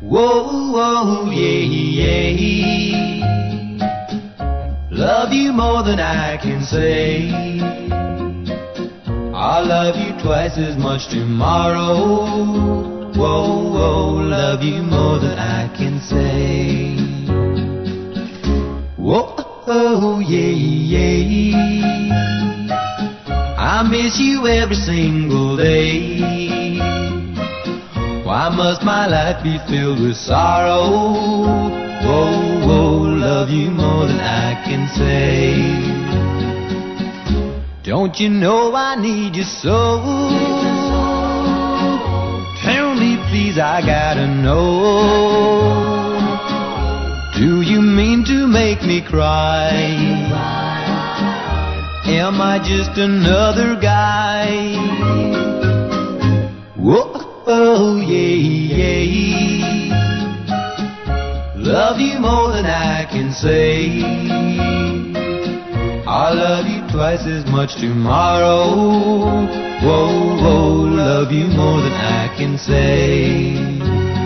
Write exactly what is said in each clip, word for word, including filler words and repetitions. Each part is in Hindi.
Whoa, whoa, yeah, yeah. Love you more than I can say. I'll love you twice as much tomorrow. Whoa, whoa, love you more than I can say. Whoa, oh, yeah, yeah. I miss you every single day. Why must my life be filled with sorrow? Whoa, whoa, love you more than I can say. Don't you know I need you so? Tell me please, I gotta know. Do you mean to make me cry? Am I just another guy? Whoa. Oh, yeah, yeah. Love you more than I can say. I'll love you twice as much tomorrow. Whoa, whoa, love you more than I can say.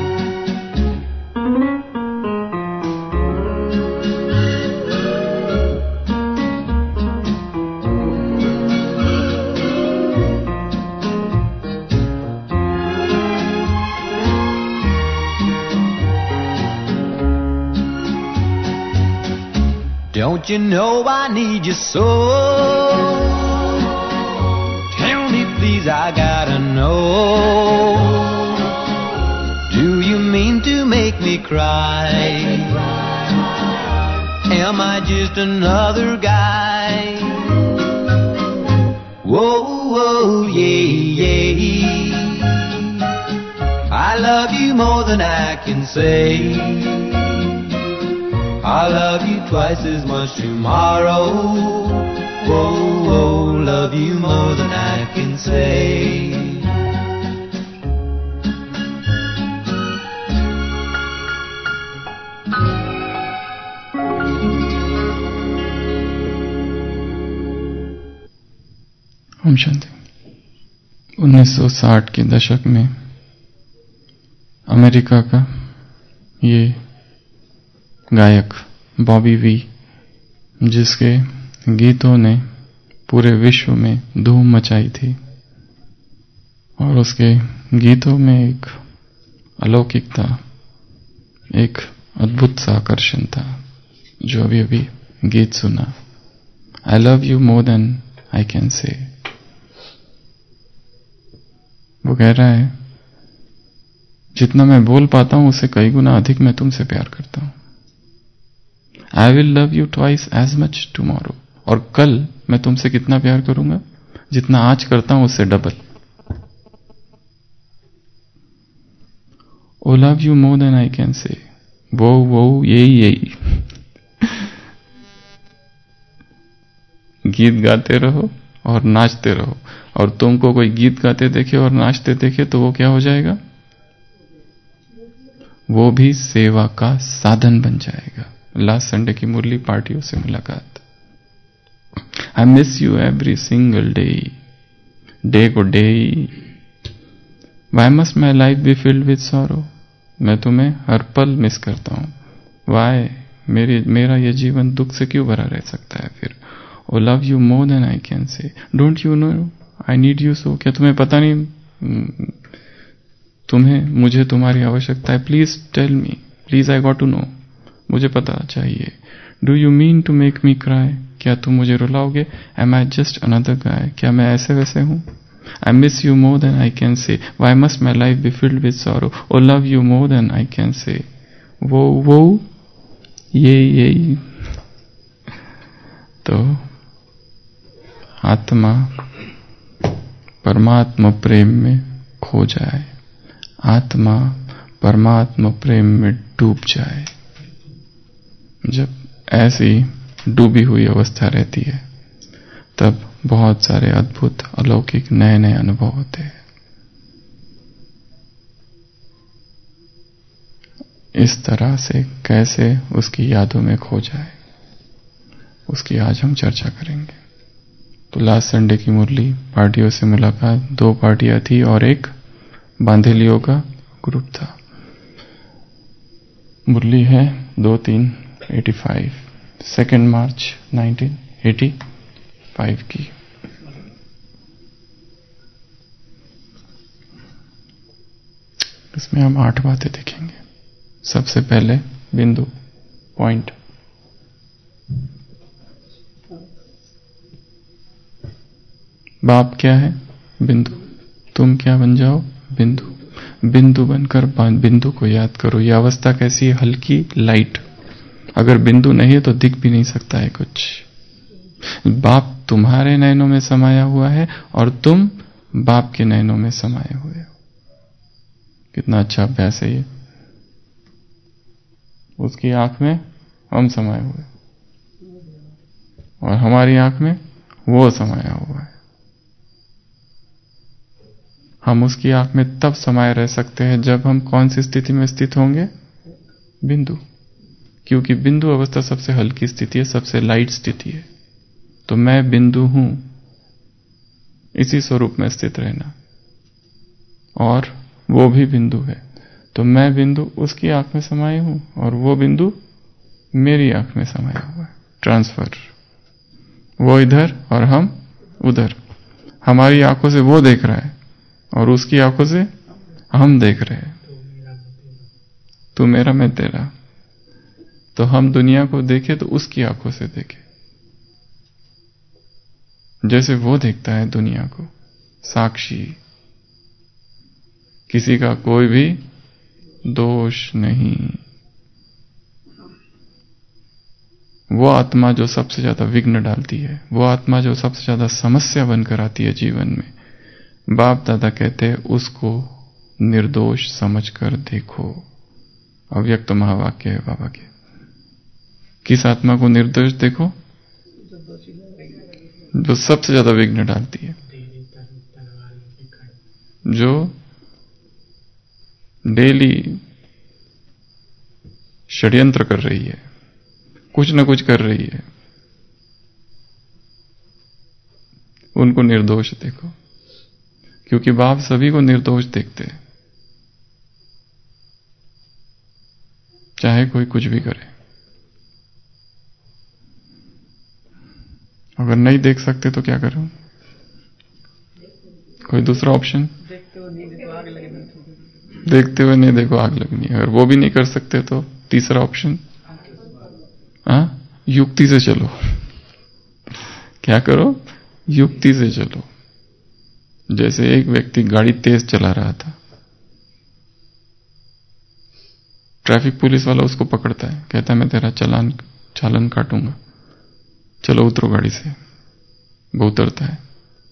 Don't you know I need you so? Tell me please, I gotta know. Do you mean to make me cry? Am I just another guy? Whoa, whoa, yeah, yeah. I love you more than I can say. I'll love you twice as much tomorrow. Whoa, whoa, love you more than I can say. Om Shanti. उन्नीस सौ साठ के दशक में अमेरिका का ये गायक बॉबी वी, जिसके गीतों ने पूरे विश्व में धूम मचाई थी, और उसके गीतों में एक अलौकिकता, एक अद्भुत सा आकर्षण था, जो अभी अभी गीत सुना, I love you more then I can say. वो कह रहा है, जितना मैं बोल पाता हूं उससे कई गुना अधिक मैं तुमसे प्यार करता हूं। I will love you twice as much tomorrow. और कल मैं तुमसे कितना प्यार करूंगा, जितना आज करता हूं उससे double. Oh, love you more than I can say. वो वो यही यही गीत गाते रहो और नाचते रहो, और तुमको कोई गीत गाते देखे और नाचते देखे तो वो क्या हो जाएगा? वो भी सेवा का साधन बन जाएगा। लास्ट संडे की मुरली पार्टियों से मुलाकात। I miss you every single day, day को day. Y must my life be filled with sorrow. मैं तुम्हें हर पल मिस करता हूं। वाई मेरी मेरा ये जीवन दुख से क्यों भरा रह सकता है फिर? ओ love you more then I can say. Don't you know I need you so. क्या तुम्हें पता नहीं तुम्हें मुझे तुम्हारी आवश्यकता है? Please tell me, please I got to know. मुझे पता चाहिए। Do you mean to make me cry. क्या तुम मुझे रुलाओगे? M I just another guy. क्या मैं ऐसे वैसे हूं? I miss you more then I can say. Y must my life be filled with sorrow. O love you more then I can say. वो वो ये यही तो आत्मा परमात्मा प्रेम में खो जाए, आत्मा परमात्मा प्रेम में डूब जाए। जब ऐसी डूबी हुई अवस्था रहती है तब बहुत सारे अद्भुत अलौकिक नए नए अनुभव होते हैं। इस तरह से कैसे उसकी यादों में खो जाए, उसकी आज हम चर्चा करेंगे। तो लास्ट संडे की मुरली पार्टियों से मुलाकात, दो पार्टियां थी और एक बांधेलियों का ग्रुप था। मुरली है दो तीन eighty five, second March nineteen eighty five की। इसमें हम आठ बातें देखेंगे। सबसे पहले बिंदु, पॉइंट। बाप क्या है? बिंदु। तुम क्या बन जाओ? बिंदु। बिंदु बनकर बिंदु को याद करो। यह अवस्था कैसी है? हल्की लाइट। अगर बिंदु नहीं है तो दिख भी नहीं सकता है कुछ। बाप तुम्हारे नयनों में समाया हुआ है और तुम बाप के नयनों में समाये हुए हो। कितना अच्छा अभ्यास है ये। उसकी आंख में हम समाये हुए और हमारी आंख में वो समाया हुआ है। हम उसकी आंख में तब समाये रह सकते हैं जब हम कौन सी स्थिति में स्थित होंगे? बिंदु। क्योंकि बिंदु अवस्था सबसे हल्की स्थिति है, सबसे लाइट स्थिति है। तो मैं बिंदु हूं, इसी स्वरूप में स्थित रहना। और वो भी बिंदु है, तो मैं बिंदु उसकी आंख में समाये हूं और वो बिंदु मेरी आंख में समाया हुआ है। ट्रांसफर। वो इधर और हम उधर। हमारी आंखों से वो देख रहा है और उसकी आंखों से हम देख रहे हैं। तू मेरा, मैं तेरा। तो हम दुनिया को देखें तो उसकी आंखों से देखें, जैसे वो देखता है दुनिया को। साक्षी। किसी का कोई भी दोष नहीं। वो आत्मा जो सबसे ज्यादा विघ्न डालती है, वो आत्मा जो सबसे ज्यादा समस्या बनकर आती है जीवन में, बाप दादा कहते हैं उसको निर्दोष समझकर देखो। अव्यक्त महावाक्य है बाबा के। किस आत्मा को निर्दोष देखो? जो सबसे ज्यादा विघ्न डालती है, जो डेली षड्यंत्र कर रही है, कुछ न कुछ कर रही है, उनको निर्दोष देखो। क्योंकि बाप सभी को निर्दोष देखते हैं, चाहे कोई कुछ भी करे। अगर नहीं देख सकते तो क्या करो? कोई दूसरा ऑप्शन? देखते हुए नहीं देखो आग लगनी। देखते हुए नहीं देखो आग लगनी। अगर वो भी नहीं कर सकते तो तीसरा ऑप्शन, हाँ, युक्ति से चलो। क्या करो? युक्ति से चलो। जैसे एक व्यक्ति गाड़ी तेज चला रहा था, ट्रैफिक पुलिस वाला उसको पकड़ता है, कहता है मैं तेरा चालान चालान काटूंगा, चलो उतरो गाड़ी से। वो उतरता है।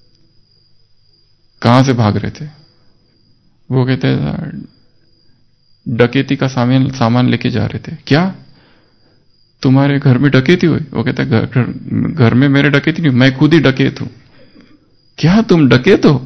कहां से भाग रहे थे? वो कहते हैं डकैती का सामान सामान लेके जा रहे थे। क्या तुम्हारे घर में डकैती हुई? वो कहता है घर, घर में मेरे डकैती नहीं, मैं खुद ही डकैत हूं। क्या तुम डकैत हो?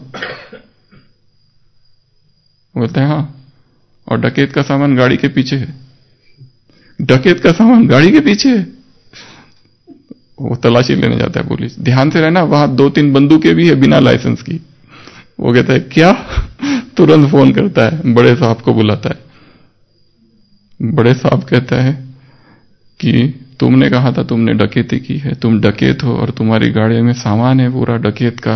बोलते हैं हाँ, और डकैत का सामान गाड़ी के पीछे है। डकैत का सामान गाड़ी के पीछे है। वो तलाशी लेने जाता है पुलिस। ध्यान से रहना, वहां दो तीन बंदूकें भी है बिना लाइसेंस की। वो कहता है क्या? तुरंत फोन करता है, बड़े साहब को बुलाता है। बड़े साहब कहता है कि तुमने कहा था तुमने डकैती की है, तुम डकैत हो और तुम्हारी गाड़ी में सामान है पूरा डकैत का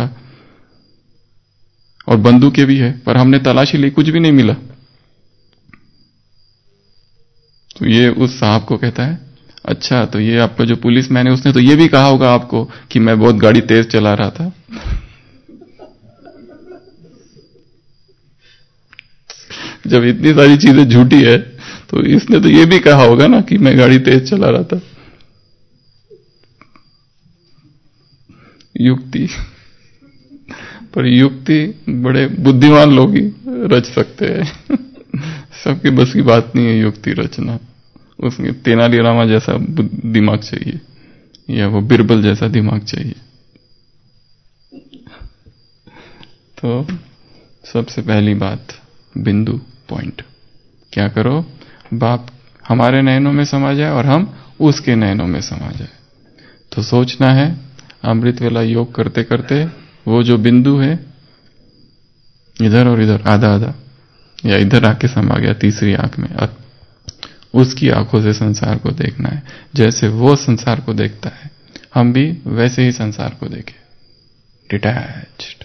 और बंदूकें भी है, पर हमने तलाशी ली, कुछ भी नहीं मिला। तो ये उस साहब को कहता है अच्छा, तो ये आपका जो पुलिस मैन है उसने तो ये भी कहा होगा आपको कि मैं बहुत गाड़ी तेज चला रहा था। जब इतनी सारी चीजें झूठी है तो इसने तो ये भी कहा होगा ना कि मैं गाड़ी तेज चला रहा था। युक्ति। पर युक्ति बड़े बुद्धिमान लोग ही रच सकते हैं। सबके बस की बात नहीं है युक्ति रचना। उसमें तेनालीरामा जैसा दिमाग चाहिए या वो बिरबल जैसा दिमाग चाहिए। तो सबसे पहली बात बिंदु, पॉइंट। क्या करो? बाप हमारे नयनों में समा जाए और हम उसके नयनों में समा जाए। तो सोचना है अमृत वेला योग करते करते वो जो बिंदु है इधर और इधर आधा आधा या इधर आके समा गया तीसरी आंख में, उसकी आंखों से संसार को देखना है। जैसे वो संसार को देखता है हम भी वैसे ही संसार को देखें, डिटैच्ड।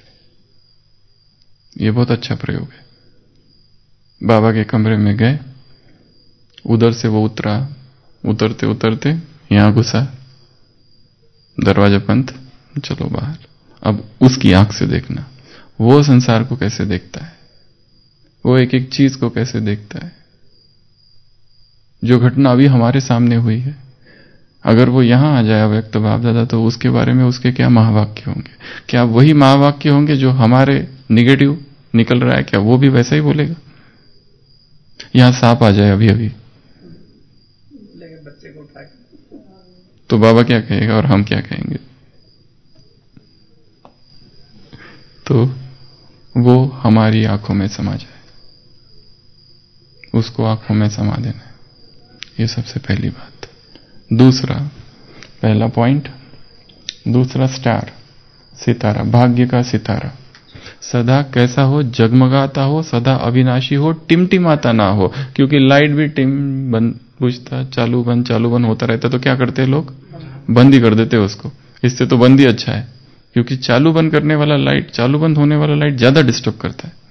ये बहुत अच्छा प्रयोग है। बाबा के कमरे में गए, उधर से वो उतरा, उतरते उतरते यहां घुसा, दरवाजा बंद, चलो बाहर। अब उसकी आंख से देखना, वो संसार को कैसे देखता है, वो एक एक चीज को कैसे देखता है। जो घटना अभी हमारे सामने हुई है, अगर वो यहां आ जाए व्यक्त बाप दादा, तो उसके बारे में उसके क्या महावाक्य होंगे? क्या वही महावाक्य होंगे जो हमारे निगेटिव निकल रहा है? क्या वो भी वैसा ही बोलेगा? यहां सांप आ जाए अभी अभी, तो बाबा क्या कहेगा और हम क्या कहेंगे? तो वो हमारी आंखों में समा जाए, उसको आंखों में समा देना है। ये सबसे पहली बात। दूसरा, पहला पॉइंट, दूसरा स्टार, सितारा, भाग्य का सितारा सदा कैसा हो? जगमगाता हो, सदा अविनाशी हो, टिमटिमाता ना हो। क्योंकि लाइट भी टिम बंद बुझता, चालू बंद चालू बंद होता रहता, तो क्या करते हैं लोग? बंद ही कर देते उसको। इससे तो बंद ही अच्छा है, क्योंकि चालू बंद करने वाला लाइट, चालू बंद होने वाला लाइट ज्यादा डिस्टर्ब करता है।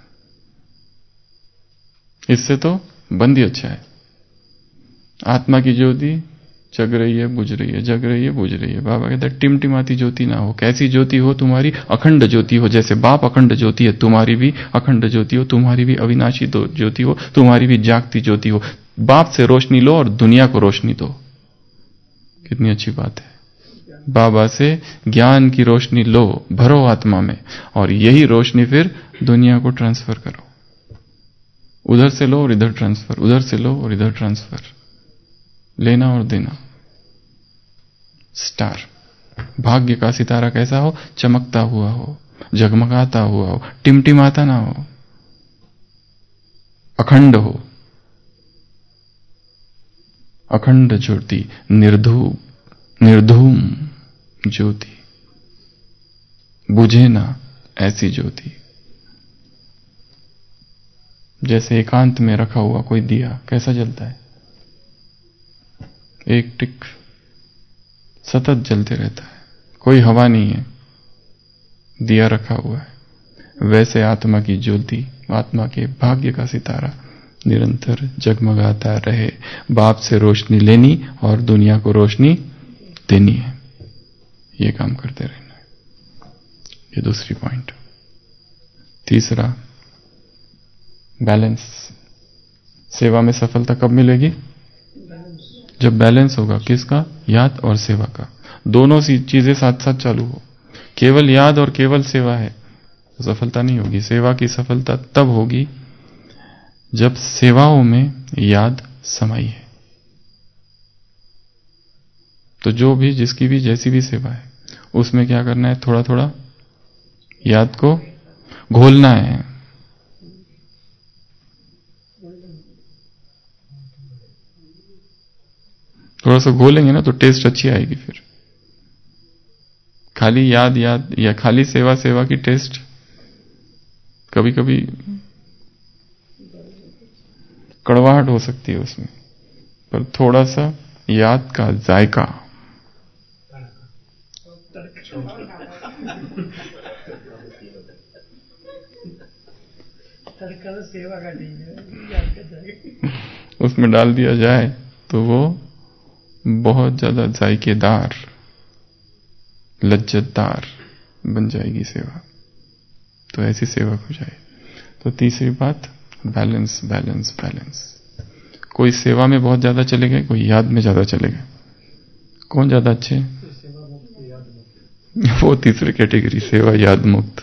इससे तो बंद ही अच्छा है। आत्मा की ज्योति जग रही है, बुझ रही है, जग रही है, बुझ रही है। बाबा कहता है टिमटिमाती ज्योति ना हो। कैसी ज्योति हो? तुम्हारी अखंड ज्योति हो। जैसे बाप अखंड ज्योति है, तुम्हारी भी अखंड ज्योति हो, तुम्हारी भी अविनाशी ज्योति हो, तुम्हारी भी जागती ज्योति हो। बाप से रोशनी लो और दुनिया को रोशनी दो। कितनी अच्छी बात है। बाबा से ज्ञान की रोशनी लो, भरो आत्मा में, और यही रोशनी फिर दुनिया को ट्रांसफर करो। उधर से लो और इधर ट्रांसफर, उधर से लो और इधर ट्रांसफर, लेना और देना। स्टार, भाग्य का सितारा कैसा हो? चमकता हुआ हो, जगमगाता हुआ हो, टिमटिमाता ना हो, अखंड हो। अखंड ज्योति, निर्धूप, निर्धूम ज्योति, बुझे ना ऐसी ज्योति। जैसे एकांत में रखा हुआ कोई दिया कैसा जलता है? एक टिक सतत जलते रहता है, कोई हवा नहीं है, दिया रखा हुआ है। वैसे आत्मा की ज्योति, आत्मा के भाग्य का सितारा निरंतर जगमगाता रहे। बाप से रोशनी लेनी और दुनिया को रोशनी देनी है, ये काम करते रहना है। ये दूसरी पॉइंट। तीसरा, बैलेंस। सेवा में सफलता कब मिलेगी? जब बैलेंस होगा। किसका? याद और सेवा का। दोनों सी चीजें साथ साथ चालू हो। केवल याद और केवल सेवा है तो सफलता नहीं होगी। सेवा की सफलता तब होगी जब सेवाओं में याद समाई है। तो जो भी, जिसकी भी जैसी भी सेवा है, उसमें क्या करना है? थोड़ा थोड़ा याद को घोलना है। थोड़ा सा घोलेंगे ना तो टेस्ट अच्छी आएगी। फिर खाली याद याद या खाली सेवा सेवा की टेस्ट कभी कभी कड़वाहट हो सकती है उसमें, पर थोड़ा सा याद का जायका, उसमें डाल दिया जाए तो वो बहुत ज्यादा जायकेदार, लज्जतदार बन जाएगी सेवा। तो ऐसी सेवा हो जाए। तो तीसरी बात, बैलेंस बैलेंस बैलेंस। कोई सेवा में बहुत ज्यादा चले गए, कोई याद में ज्यादा चले गए। कौन ज्यादा अच्छे? वो तीसरी कैटेगरी, सेवा याद मुक्त।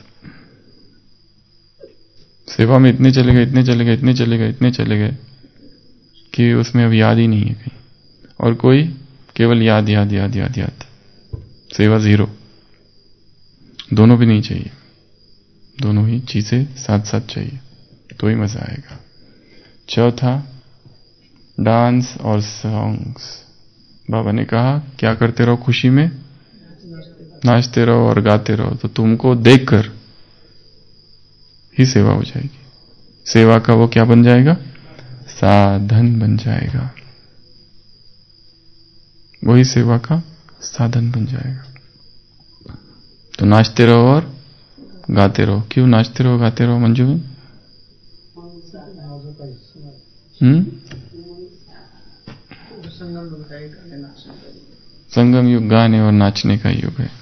सेवा में इतने चले गए, इतने चले गए, इतने चले गए, इतने चले गए कि उसमें अब याद ही नहीं है कहीं। और कोई केवल याद याद याद याद याद, सेवा जीरो। दोनों भी नहीं चाहिए, दोनों ही चीजें साथ साथ चाहिए, तो ही मजा आएगा। चौथा, डांस और सॉन्ग्स। बाबा ने कहा क्या करते रहो खुशी में? नाचते रहो और गाते रहो, तो तुमको देखकर ही सेवा हो जाएगी। सेवा का वो क्या बन जाएगा? साधन बन जाएगा। वही सेवा का साधन बन जाएगा। तो नाचते रहो और गाते रहो। क्यों नाचते रहो गाते रहो मंजू? हम्म संगम युग गाने और नाचने का युग है।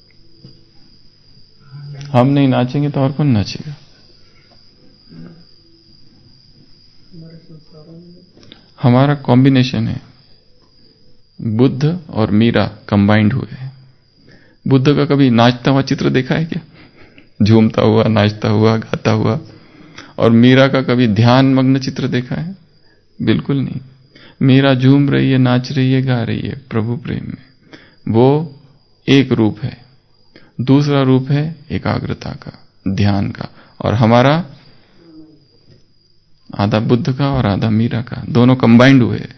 हम नहीं नाचेंगे तो और कौन नाचेगा? हमारा कॉम्बिनेशन है, बुद्ध और मीरा कंबाइंड हुए हैं। बुद्ध का कभी नाचता हुआ चित्र देखा है क्या? झूमता हुआ, नाचता हुआ, गाता हुआ। और मीरा का कभी ध्यान मग्न चित्र देखा है? बिल्कुल नहीं। मीरा झूम रही है, नाच रही है, गा रही है प्रभु प्रेम में, वो एक रूप है। दूसरा रूप है एकाग्रता का, ध्यान का। और हमारा आधा बुद्ध का और आधा मीरा का, दोनों कंबाइंड हुए हैं,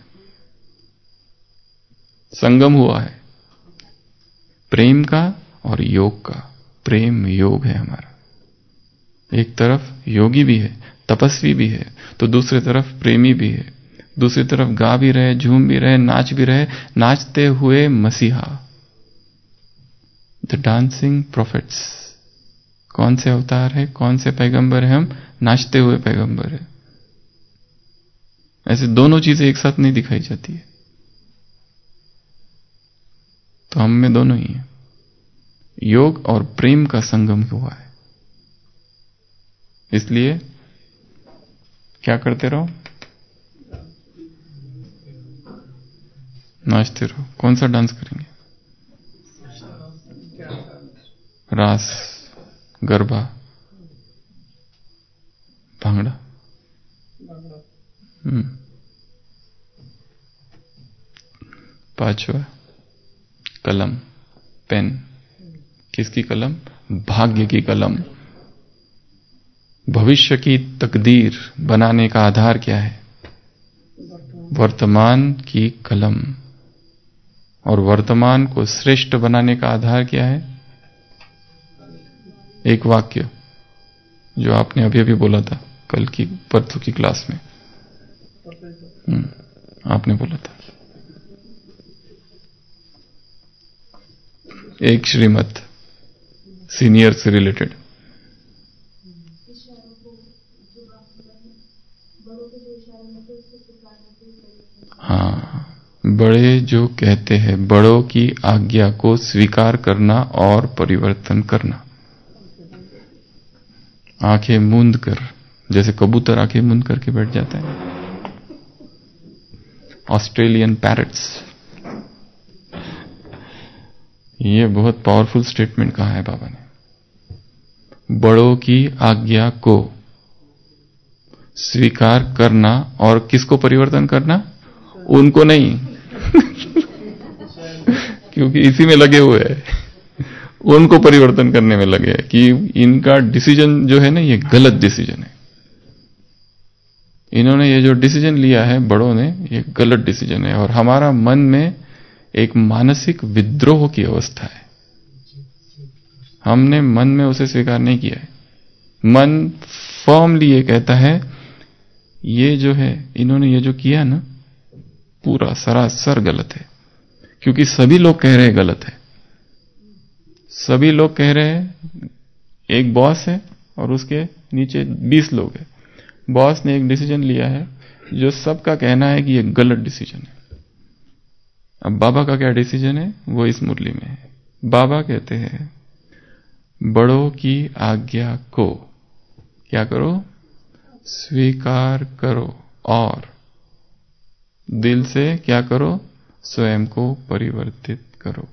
संगम हुआ है प्रेम का और योग का। प्रेम योग है हमारा। एक तरफ योगी भी है, तपस्वी भी है, तो दूसरी तरफ प्रेमी भी है। दूसरी तरफ गा भी रहे, झूम भी रहे, नाच भी रहे, नाचते हुए मसीहा, द डांसिंग प्रोफेट्स। कौन से अवतार है, कौन से पैगंबर है? हम नाचते हुए पैगंबर है। ऐसे दोनों चीजें एक साथ नहीं दिखाई जाती है, तो हम में दोनों ही है। योग और प्रेम का संगम हुआ है। इसलिए क्या करते रहो? नाचते रहो। कौन सा डांस करेंगे? रास, गरबा, भांगड़ा। हम्म पांचवा कलम, पेन। किसकी कलम? भाग्य की कलम। भविष्य की तकदीर बनाने का आधार क्या है? वर्तमान की कलम। और वर्तमान को श्रेष्ठ बनाने का आधार क्या है? एक वाक्य जो आपने अभी अभी बोला था कल की परसों की क्लास में। हम्म आपने बोला था एक श्रीमत सीनियर से रिलेटेड। हाँ, बड़े जो कहते हैं, बड़ों की आज्ञा को स्वीकार करना और परिवर्तन करना। आंखें मूंद कर, जैसे कबूतर आंखें मूंद करके बैठ जाता है, ऑस्ट्रेलियन पैरट्स। ये बहुत पावरफुल स्टेटमेंट कहा है बाबा ने। बड़ों की आज्ञा को स्वीकार करना और किसको परिवर्तन करना? उनको नहीं क्योंकि इसी में लगे हुए हैं, उनको परिवर्तन करने में लगे हैं कि इनका डिसीजन जो है ना, ये गलत डिसीजन है। इन्होंने ये जो डिसीजन लिया है बड़ों ने, ये गलत डिसीजन है। और हमारा मन में एक मानसिक विद्रोह की अवस्था है। हमने मन में उसे स्वीकार नहीं किया है। मन फर्मली ये कहता है, ये जो है इन्होंने ये जो किया ना, पूरा सरासर गलत है। क्योंकि सभी लोग कह रहे हैं गलत है। सभी लोग कह रहे हैं, एक बॉस है और उसके नीचे बीस लोग हैं। बॉस ने एक डिसीजन लिया है जो सबका कहना है कि ये गलत डिसीजन है। अब बाबा का क्या डिसीजन है, वो इस मुरली में है। बाबा कहते हैं, बड़ों की आज्ञा को क्या करो? स्वीकार करो और दिल से क्या करो? स्वयं को परिवर्तित करो।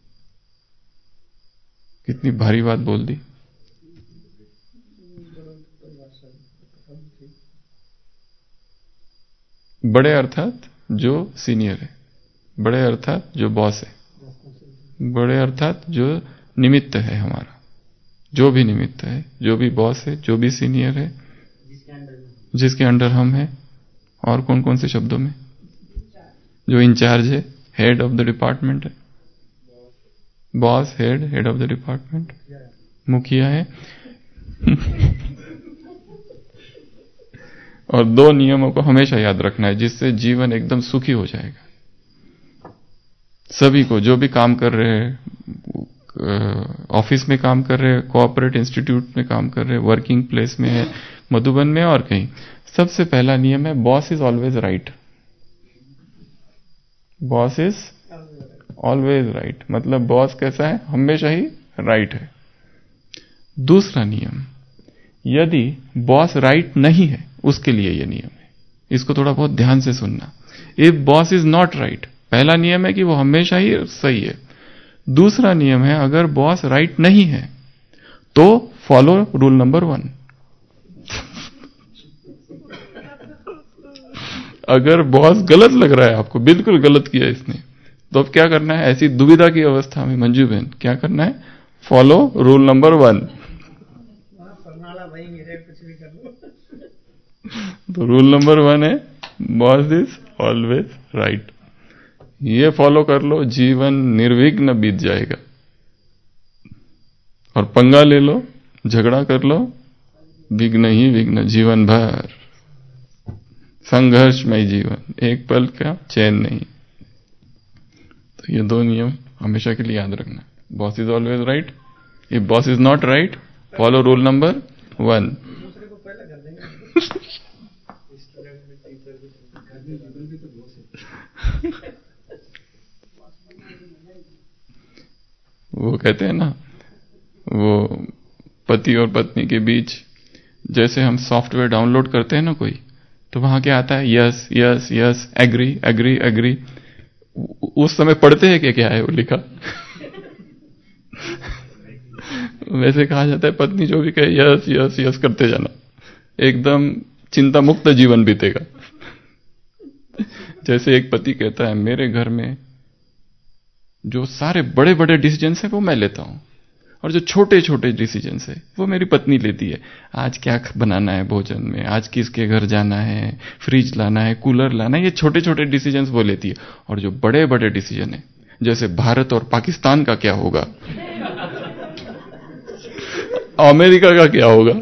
कितनी भारी बात बोल दी। बड़े अर्थात जो सीनियर है, बड़े अर्थात जो बॉस है, बड़े अर्थात जो निमित्त है हमारा, जो भी निमित्त है, जो भी बॉस है, जो भी सीनियर है, जिसके अंडर हम हैं। और कौन कौन से शब्दों में? जो इंचार्ज है, हेड ऑफ द डिपार्टमेंट है, boss, head, head of the department, मुखिया है। और दो नियमों को हमेशा याद रखना है जिससे जीवन एकदम सुखी हो जाएगा। सभी को, जो भी काम कर रहे हैं, ऑफिस में काम कर रहे हैं, कोऑपरेट इंस्टीट्यूट में काम कर रहे हैं, वर्किंग प्लेस में है, मधुबन में और कहीं, सबसे पहला नियम है boss is always right. Boss is always right मतलब बॉस कैसा है, हमेशा ही राइट है। दूसरा नियम, यदि बॉस राइट नहीं है, उसके लिए यह नियम है, इसको थोड़ा बहुत ध्यान से सुनना। If boss is not right, पहला नियम है कि वो हमेशा ही सही है। दूसरा नियम है, अगर बॉस राइट नहीं है तो फॉलो रूल नंबर वन। अगर बॉस गलत लग रहा है आपको, बिल्कुल गलत किया इसने, तो अब क्या करना है? ऐसी दुविधा की अवस्था में मंजू बहन क्या करना है? Follow rule number one. तो रूल नंबर वन है बॉस इज ऑलवेज राइट। ये फॉलो कर लो, जीवन निर्विघ्न बीत जाएगा। और पंगा ले लो, झगड़ा कर लो, विघ्न ही विघ्न जीवन भर, संघर्षमय जीवन, एक पल का चैन नहीं। तो ये दो नियम हमेशा के लिए याद रखना। Boss is always right, if boss is not right follow rule number one. वो कहते हैं ना, वो पति और पत्नी के बीच जैसे हम सॉफ्टवेयर डाउनलोड करते हैं ना कोई, तो वहां क्या आता है? Yes yes yes, agree agree agree. उस समय पढ़ते हैं कि क्या है वो लिखा। वैसे कहा जाता है पत्नी जो भी कहे यस यस यस करते जाना, एकदम चिंता मुक्त जीवन बीतेगा। जैसे एक पति कहता है मेरे घर में जो सारे बड़े बड़े डिसीजंस हैं वो मैं लेता हूं, और जो छोटे छोटे डिसीजंस है वो मेरी पत्नी लेती है। आज क्या बनाना है भोजन में, आज किसके घर जाना है, फ्रिज लाना है, कूलर लाना है, ये छोटे छोटे डिसीजंस वो लेती है। और जो बड़े बड़े डिसीजन है, जैसे भारत और पाकिस्तान का क्या होगा, अमेरिका का क्या होगा,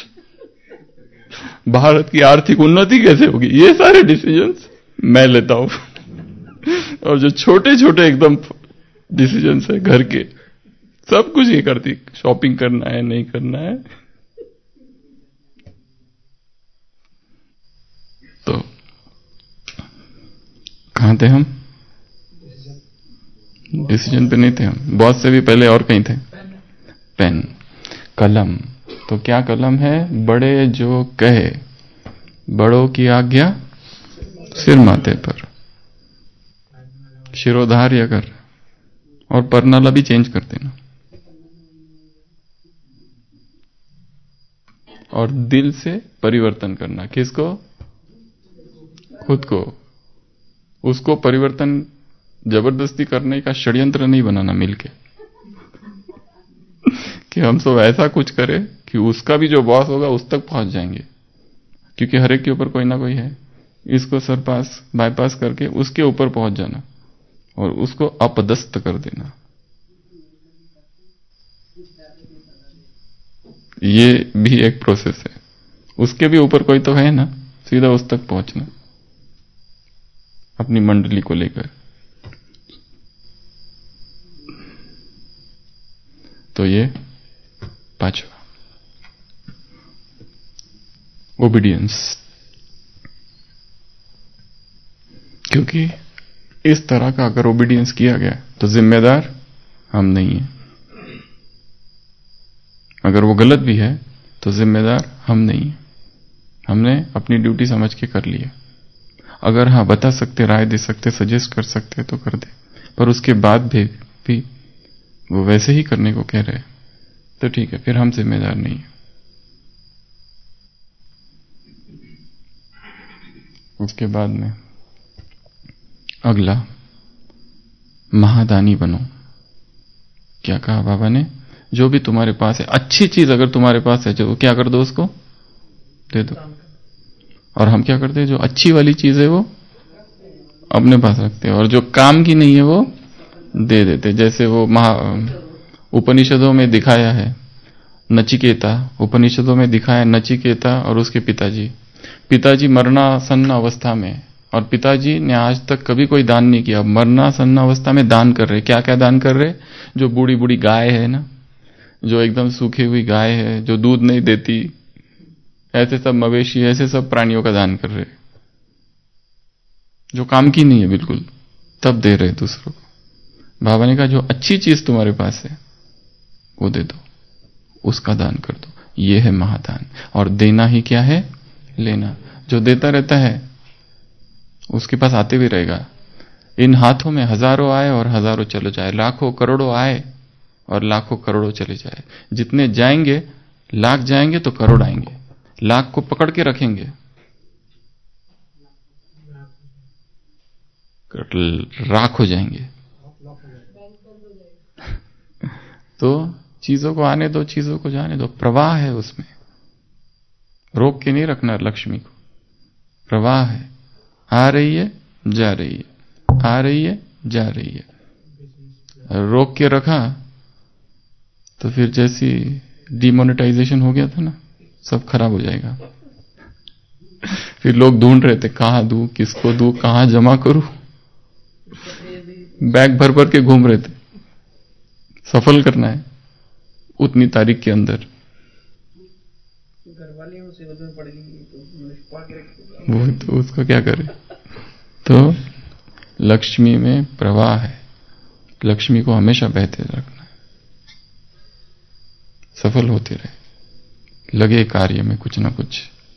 भारत की आर्थिक उन्नति कैसे होगी, ये सारे डिसीजंस मैं लेता हूं। और जो छोटे छोटे एकदम डिसीजंस है घर के, सब कुछ ये करती, शॉपिंग करना है नहीं करना है। तो कहां थे हम? डिसीजन पे नहीं थे हम, बॉस से भी पहले और कहीं थे। पेन, कलम। तो क्या कलम है? बड़े जो कहे, बड़ों की आज्ञा सिर माथे पर, शिरोधार्य कर, और परनाला भी चेंज कर देना। और दिल से परिवर्तन करना। किसको? खुद को। उसको परिवर्तन जबरदस्ती करने का षड्यंत्र नहीं बनाना मिलके, कि हम सब ऐसा कुछ करें कि उसका भी जो बॉस होगा उस तक पहुंच जाएंगे, क्योंकि हर एक के ऊपर कोई ना कोई है। इसको सरपास बाईपास करके उसके ऊपर पहुंच जाना और उसको अपदस्थ कर देना, ये भी एक प्रोसेस है। उसके भी ऊपर कोई तो है ना, सीधा उस तक पहुंचना अपनी मंडली को लेकर। तो ये पांचवा, ओबीडियंस। क्योंकि इस तरह का अगर ओबीडियंस किया गया तो जिम्मेदार हम नहीं हैं। अगर वो गलत भी है तो जिम्मेदार हम नहीं हैं। हमने अपनी ड्यूटी समझ के कर लिया। अगर हाँ बता सकते, राय दे सकते, सजेस्ट कर सकते तो कर दे, पर उसके बाद भी, भी वो वैसे ही करने को कह रहे तो ठीक है, फिर हम जिम्मेदार नहीं है। उसके बाद में अगला, महादानी बनो। क्या कहा बाबा ने? जो भी तुम्हारे पास है, अच्छी चीज अगर तुम्हारे पास है, जो क्या कर दो, उसको दे दो। और हम क्या करते हैं? जो अच्छी वाली चीज है वो अपने पास रखते हैं, और जो काम की नहीं है वो दे देते। जैसे वो महा उपनिषदों में दिखाया है, नचिकेता, उपनिषदों में दिखाया नचिकेता और उसके पिताजी। पिताजी मरणासन्न अवस्था में और पिताजी ने आज तक कभी कोई दान नहीं किया, मरना सन्ना अवस्था में दान कर रहे। क्या क्या दान कर रहे? जो बूढ़ी बूढ़ी गाय है ना, जो एकदम सूखी हुई गाय है, जो दूध नहीं देती, ऐसे सब मवेशी, ऐसे सब प्राणियों का दान कर रहे, जो काम की नहीं है बिल्कुल, तब दे रहे दूसरों को। बाबा ने कहा जो अच्छी चीज तुम्हारे पास है वो दे दो, उसका दान कर दो। ये है महादान। और देना ही क्या है? लेना। जो देता रहता है उसके पास आते भी रहेगा। इन हाथों में हजारों आए और हजारों चले जाए, लाखों करोड़ों आए और लाखों करोड़ों चले जाए। जितने जाएंगे, लाख जाएंगे तो करोड़ आएंगे। लाख को पकड़ के रखेंगे, राख हो जाएंगे। तो चीजों को आने दो, चीजों को जाने दो। प्रवाह है उसमें, रोक के नहीं रखना लक्ष्मी को। प्रवाह है, आ रही है जा रही है, आ रही है जा रही है। रोक के रखा तो फिर जैसी डिमोनेटाइजेशन हो गया था ना, सब खराब हो जाएगा। फिर लोग ढूंढ रहे थे कहां दूं, किसको दूं, कहां जमा करूं, बैग भर भर के घूम रहे थे। सफल करना है उतनी तारीख के अंदर। वो तो उसको क्या करे। तो लक्ष्मी में प्रवाह है, लक्ष्मी को हमेशा बहते रखना है, सफल होते रहे, लगे कार्य में कुछ ना कुछ।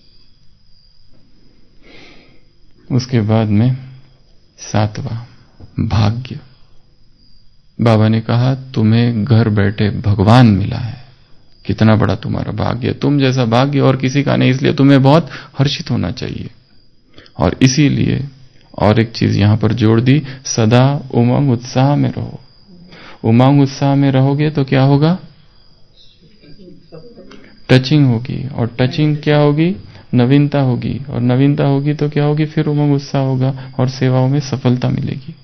उसके बाद में सातवां, भाग्य। बाबा ने कहा तुम्हें घर बैठे भगवान मिला है, कितना बड़ा तुम्हारा भाग्य। तुम जैसा भाग्य और किसी का नहीं, इसलिए तुम्हें बहुत हर्षित होना चाहिए। और इसीलिए और एक चीज यहां पर जोड़ दी, सदा उमंग उत्साह में रहो। उमंग उत्साह में रहोगे तो क्या होगा? टचिंग होगी, और टचिंग क्या होगी? नवीनता होगी, और नवीनता होगी तो क्या होगी? फिर उमंग उत्साह होगा और सेवाओं में सफलता मिलेगी।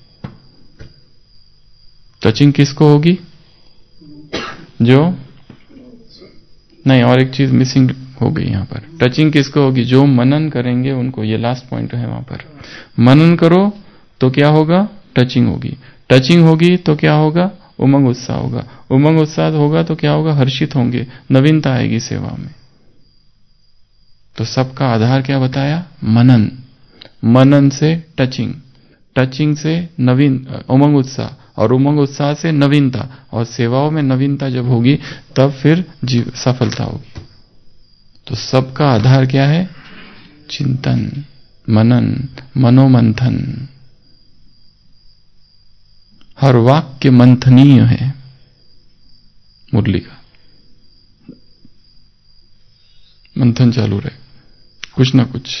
टचिंग किसको होगी? जो नहीं, और एक चीज मिसिंग हो गई यहां पर। टचिंग किसको होगी? जो मनन करेंगे उनको। ये लास्ट पॉइंट है वहां पर। मनन करो तो क्या होगा? टचिंग होगी। टचिंग होगी तो क्या होगा? उमंग उत्साह होगा। उमंग उत्साह होगा तो क्या होगा? हर्षित होंगे, नवीनता आएगी सेवा में। तो सबका आधार क्या बताया? मनन। मनन से टचिंग, टचिंग से नवीन उमंग उत्साह, और उमंग उत्साह से नवीनता, और सेवाओं में नवीनता जब होगी तब फिर जीव सफलता होगी। तो सबका आधार क्या है? चिंतन, मनन, मनोमंथन। हर वाक्य मंथनीय है मुरली का। मंथन चालू रहे, कुछ ना कुछ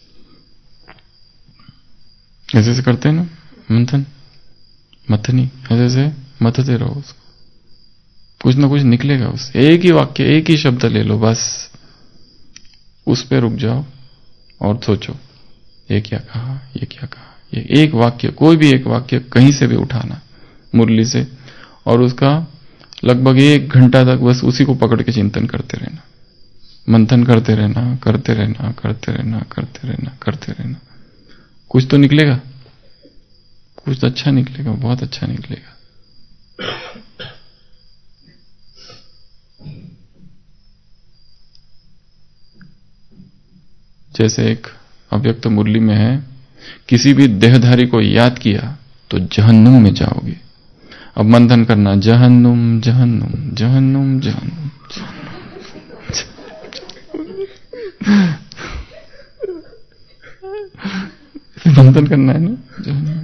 ऐसे से करते हैं ना, मंथन मथनी, ऐसे से मथते रहो उसको, कुछ ना कुछ निकलेगा उससे। एक ही वाक्य, एक ही शब्द ले लो, बस उस पे रुक जाओ और सोचो ये क्या कहा, ये क्या कहा। ये एक वाक्य, कोई भी एक वाक्य कहीं से भी उठाना मुरली से, और उसका लगभग एक घंटा तक बस उसी को पकड़ के चिंतन करते रहना, मंथन करते रहना, करते रहना, करते रहना, करते रहना, करते रहना। कुछ तो निकलेगा, कुछ तो अच्छा निकलेगा, बहुत अच्छा निकलेगा। जैसे एक अव्यक्त तो मुरली में है, किसी भी देहधारी को याद किया तो जहन्नुम में जाओगे। अब मंथन करना, जहन्नुम जहन्नुम जहन्नुम जहन्नुम। मंथन करना है ना, जहन्नुम।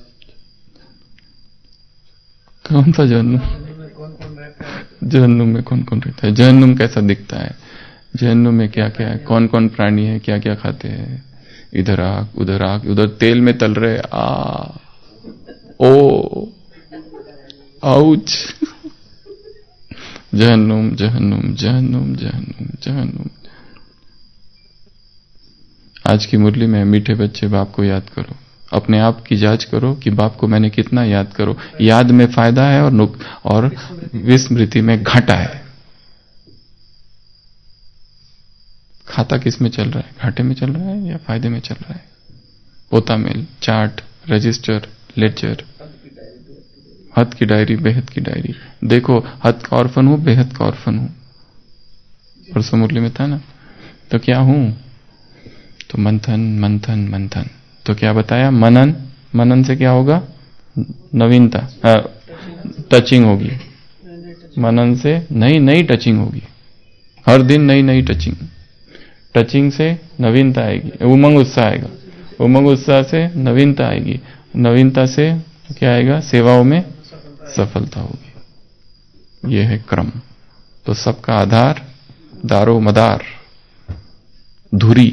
कौन सा जहन्नुम? जहन्नुम में कौन कौन रहता है? जहन्नुम कैसा दिखता है? जहन्नुम में क्या क्या है? कौन कौन प्राणी है? क्या क्या खाते हैं? इधर आग, उधर आग, उधर तेल में तल रहे, आ ओ आउच। जहन्नुम जहन्नुम जहन्नुम जहन्नुम जहन्नुम। आज की मुरली में मीठे बच्चे बाप को याद करो, अपने आप की जांच करो कि बाप को मैंने कितना याद करो। याद में फायदा है और नुक और विस्मृति में घाटा है। खाता किस में चल रहा है? घाटे में चल रहा है या फायदे में चल रहा है? पोता मेल, चार्ट, रजिस्टर, लेडजर, हद की डायरी, बेहद की डायरी। देखो, हद का ऑर्फन हूं, बेहद का ऑर्फन हूं, परसों मुरली में था ना। तो क्या हूं? तो मंथन मंथन मंथन। तो क्या बताया? मनन। मनन से क्या होगा? नवीनता, टचिंग होगी। मनन से नई नई टचिंग होगी, हर दिन नई नई टचिंग। टचिंग से नवीनता आएगी, उमंग उत्साह आएगा, उमंग उत्साह से नवीनता आएगी, नवीनता से क्या आएगा? सेवाओं में सफलता होगी। यह है क्रम। तो सबका आधार दारो मदार धुरी,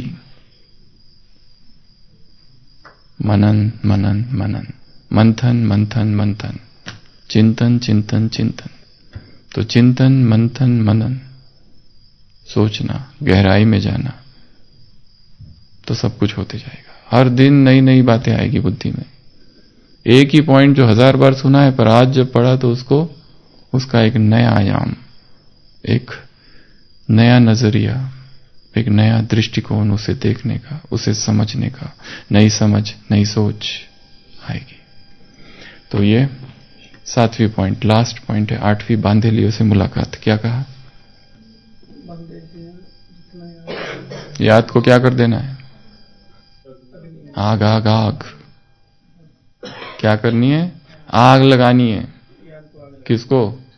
मनन मनन मनन, मंथन मंथन मंथन, चिंतन चिंतन चिंतन। तो चिंतन मंथन मनन, सोचना, गहराई में जाना, तो सब कुछ होते जाएगा। हर दिन नई नई बातें आएगी बुद्धि में। एक ही पॉइंट जो हजार बार सुना है, पर आज जब पढ़ा तो उसको, उसका एक नया आयाम, एक नया नजरिया, एक नया दृष्टिकोण उसे देखने का, उसे समझने का, नई समझ, नई सोच आएगी। तो ये सातवीं पॉइंट, लास्ट पॉइंट है। आठवीं, बांधेलियों से मुलाकात। क्या कहा? याद को क्या कर देना है? आग आग आग। क्या करनी है? आग लगानी है। किसको?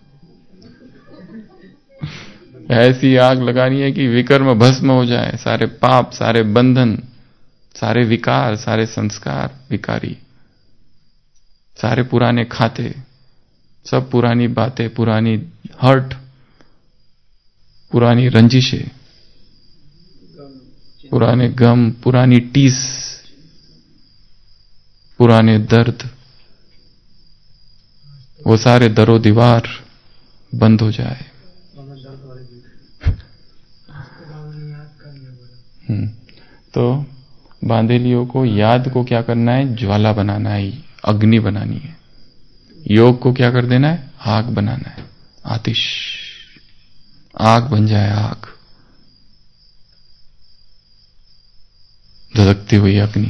ऐसी आग लगानी है कि विकर्म भस्म हो जाए, सारे पाप, सारे बंधन, सारे विकार, सारे संस्कार विकारी, सारे पुराने खाते, सब पुरानी बातें, पुरानी हर्ट, पुरानी रंजिशें, पुराने गम, पुरानी टीस, पुराने दर्द, वो सारे दरो दीवार बंद हो जाए। हम्म तो बांधेलियों को, याद को क्या करना है? ज्वाला बनाना है, अग्नि बनानी है। योग को क्या कर देना है? आग बनाना है, आतिश, आग बन जाए, आग, धधकती हुई अग्नि।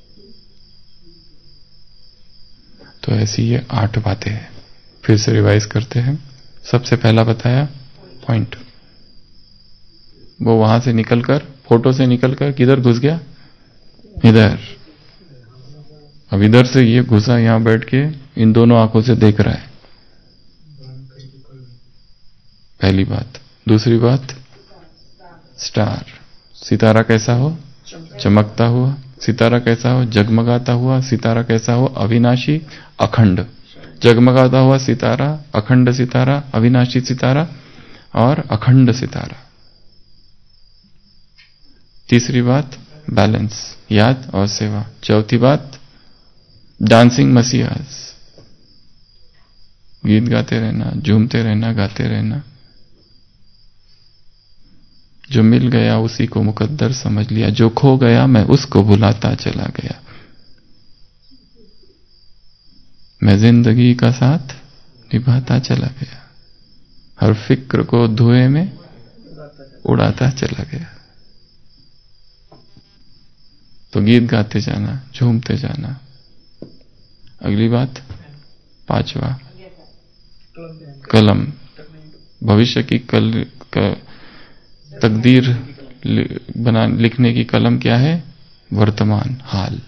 तो ऐसी ये आठ बातें हैं। फिर से रिवाइज करते हैं। सबसे पहला बताया पॉइंट, वो वहां से निकलकर, फोटो से निकलकर किधर घुस गया? इधर। अब इधर से ये घुसा, यहां बैठ के इन दोनों आंखों से देख रहा है। पहली बात। दूसरी बात, स्टार, सितारा कैसा हो? चमकता हुआ। सितारा कैसा हो? जगमगाता हुआ। सितारा कैसा हो? अविनाशी, अखंड। जगमगाता हुआ सितारा, अखंड सितारा, अविनाशी सितारा और अखंड सितारा। तीसरी बात, बैलेंस, याद और सेवा। चौथी बात, डांसिंग मसीहास, गीत गाते रहना, झूमते रहना, गाते रहना। जो मिल गया उसी को मुकद्दर समझ लिया, जो खो गया मैं उसको भुलाता चला गया। मैं जिंदगी का साथ निभाता चला गया, हर फिक्र को धुएं में उड़ाता चला गया। तो गीत गाते जाना, झूमते जाना। अगली बात, पांचवा, कलम, भविष्य की कल का तकदीर बना लिखने की कलम क्या है? वर्तमान, हाल।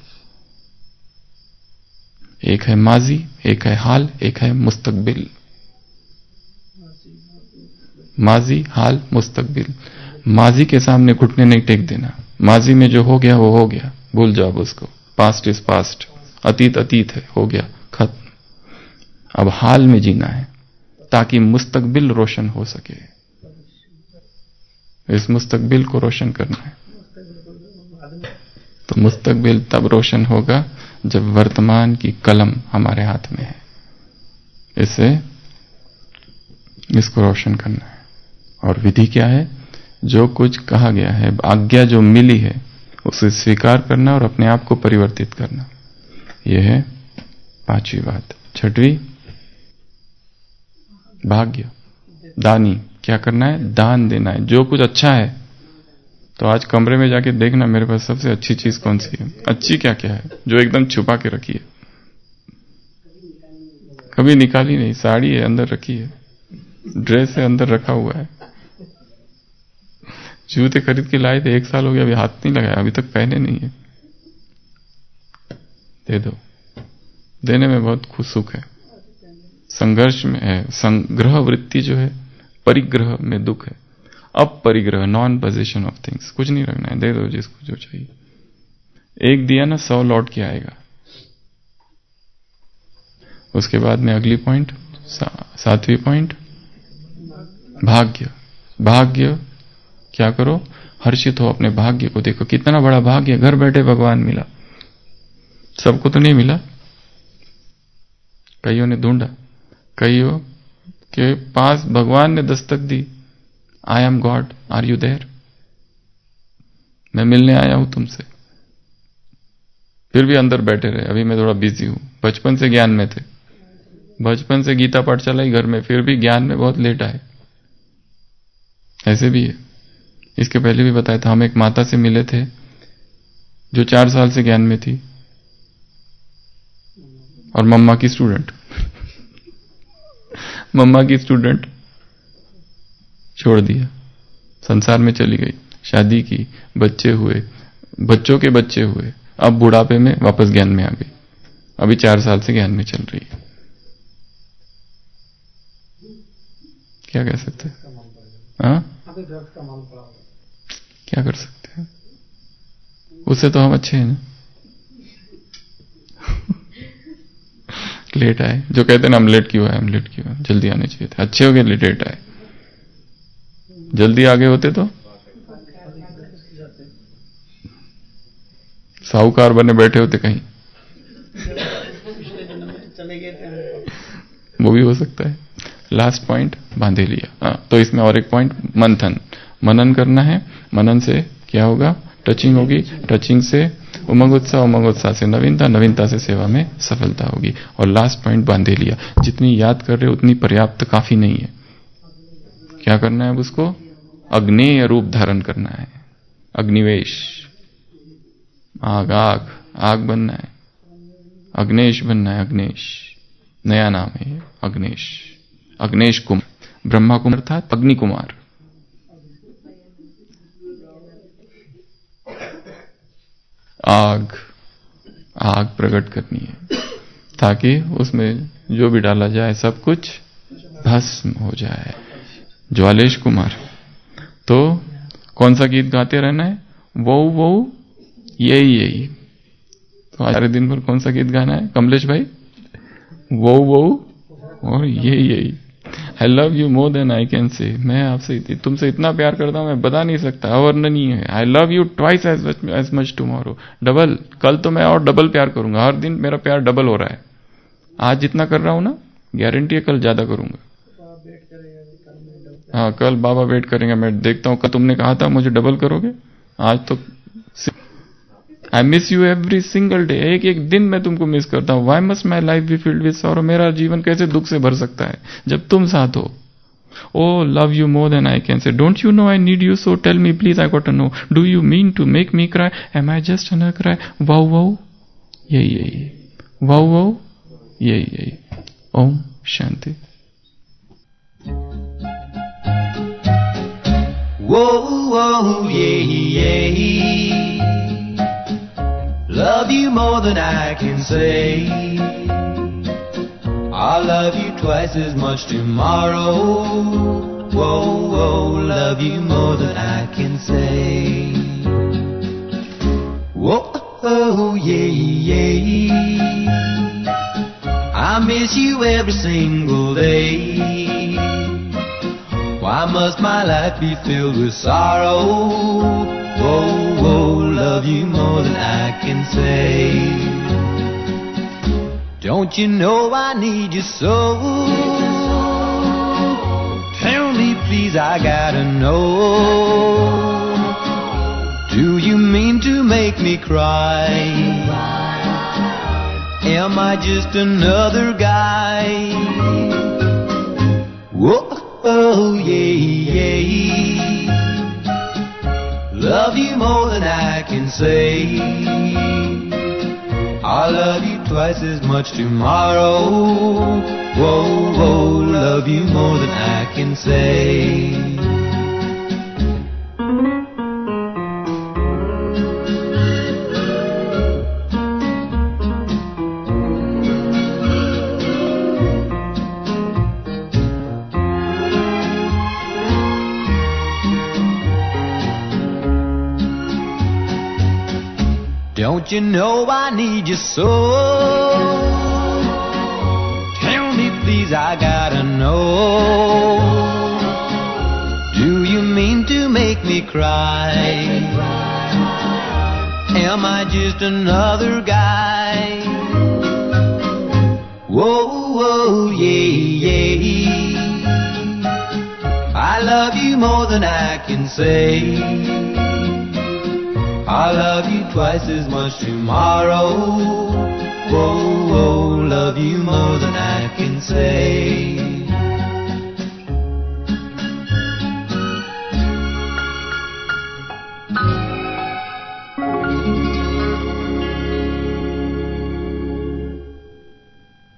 एक है माजी, एक है हाल, एक है मुस्तकबिल। माजी, हाल, मुस्तकबिल। माजी के सामने घुटने नहीं टेक देना। माजी में जो हो गया वो हो गया, भूल जाओ उसको। पास्ट इज पास्ट, अतीत अतीत है, हो गया, खत्म। अब हाल में जीना है ताकि मुस्तकबिल रोशन हो सके। इस मुस्तकबिल को रोशन करना है। तो मुस्तकबिल तब रोशन होगा जब वर्तमान की कलम हमारे हाथ में है। इसे इसको रोशन करना है। और विधि क्या है? जो कुछ कहा गया है, आज्ञा जो मिली है, उसे स्वीकार करना और अपने आप को परिवर्तित करना। यह है पांचवी बात। छठवीं, भाग्य, दानी। क्या करना है? दान देना है। जो कुछ अच्छा है तो आज कमरे में जाके देखना मेरे पास सबसे अच्छी चीज कौन सी है, अच्छी क्या क्या है जो एकदम छुपा के रखी है, कभी निकाली नहीं। साड़ी है अंदर रखी है, ड्रेस है अंदर रखा हुआ है, जूते खरीद के लाए थे, एक साल हो गया अभी हाथ नहीं लगाया, अभी तक पहने नहीं है। दे दो, देने में बहुत खुश सुख है। संघर्ष में है, संग्रह वृत्ति जो है, परिग्रह में दुख है। अब परिग्रह, नॉन पोजेशन ऑफ थिंग्स, कुछ नहीं रखना है, दे दो जिसको जो चाहिए। एक दिया ना सौ लौट के आएगा। उसके बाद में अगली पॉइंट, सा, सातवीं पॉइंट, भाग्य। भाग्य क्या करो, हर्षित हो अपने भाग्य को। देखो कितना बड़ा भाग्य, घर बैठे भगवान मिला। सबको तो नहीं मिला, कईयों ने ढूंढा, कईयों के पास भगवान ने दस्तक दी, I am God, are you there, मैं मिलने आया हूं तुमसे। फिर भी अंदर बैठे रहे, अभी मैं थोड़ा बिजी हूं। बचपन से ज्ञान में थे, बचपन से गीता पाठ चलाई घर में, फिर भी ज्ञान में बहुत लेट आए। ऐसे भी है। इसके पहले भी बताया था, हम एक माता से मिले थे जो चार साल से ज्ञान में थी और मम्मा की स्टूडेंट मम्मा की स्टूडेंट छोड़ दिया, संसार में चली गई, शादी की, बच्चे हुए, बच्चों के बच्चे हुए, अब बुढ़ापे में वापस ज्ञान में आ गई। अभी चार साल से ज्ञान में चल रही है। क्या कह सकते हैं? हाँ, क्या कर सकते हैं, उससे तो हम अच्छे हैं ना। लेट आए, जो कहते हैं ना हम लेट क्यों आए, हम लेट क्यों आए, जल्दी आने चाहिए थे, अच्छे हो गए लेट आए। जल्दी आगे होते तो साहूकार बने बैठे होते कहीं, वो भी हो सकता है। लास्ट पॉइंट बांधे लिया। हाँ, तो इसमें और एक पॉइंट, मंथन, मनन करना है। मनन से क्या होगा, टचिंग होगी, टचिंग से उमंग उत्साह, उमंग उत्साह से नवीनता, नवीनता से सेवा में सफलता होगी। और लास्ट पॉइंट बांधे लिया, जितनी याद कर रहे हो उतनी पर्याप्त काफी नहीं है। क्या करना है अब उसको, अग्नेय रूप धारण करना है। अग्निवेश, आग, आग आग बनना है, अग्नेश बनना है। अग्नेश नया नाम है, अग्नेश, अग्नेश कुमार, ब्रह्मा कुमार अर्थात अग्नि कुमार। आग, आग प्रकट करनी है ताकि उसमें जो भी डाला जाए सब कुछ भस्म हो जाए। ज्वालेश कुमार। तो कौन सा गीत गाते रहना है, वो वो यही यही। तो आज सारे दिन भर कौन सा गीत गाना है कमलेश भाई, वो वो और यही यही। I love you more then I can say, मैं आपसे तुमसे इतना प्यार करता हूं मैं बता नहीं सकता, अवर्णनीय है। I love you twice as as much tomorrow, double, कल तो मैं और डबल प्यार करूंगा। हर दिन मेरा प्यार डबल हो रहा है, आज जितना कर रहा हूं ना गारंटी है कल ज्यादा करूंगा। हाँ, कल बाबा वेट करेंगे, मैं देखता हूं, कल तुमने कहा था मुझे डबल करोगे, आज तो I miss you every single day, एक एक दिन मैं तुमको मिस करता हूं। Y must my life be filled with sorrow, मेरा जीवन कैसे दुख से भर सकता है जब तुम साथ हो। ओ love you more then I can say, don't you know I need you so, tell me please I got to know, do you mean to make me cry, M I just another cry, wow wow यही यही, वाओ वाओ यही यही। Om Shanti. Whoa, whoa, yeah, yeah. Love you more than I can say. I'll love you twice as much tomorrow. Whoa, whoa, love you more than I can say. Whoa, oh, yeah, yeah. I miss you every single day. Why must my life be filled with sorrow? Whoa, whoa, love you more than I can say. Don't you know I need you so? Tell me please, I gotta know. Do you mean to make me cry? Am I just another guy? Whoa, oh yeah, yeah. love you more than I can say. I'll love you twice as much tomorrow. Whoa, whoa, love you more than I can say. Don't you know I need you so? Tell me please, I gotta know. Do you mean to make me cry? Am I just another guy? Whoa, whoa, yeah, yeah. I love you more than I can say. I'll love you twice as much tomorrow. Whoa, whoa, love you more than I can say.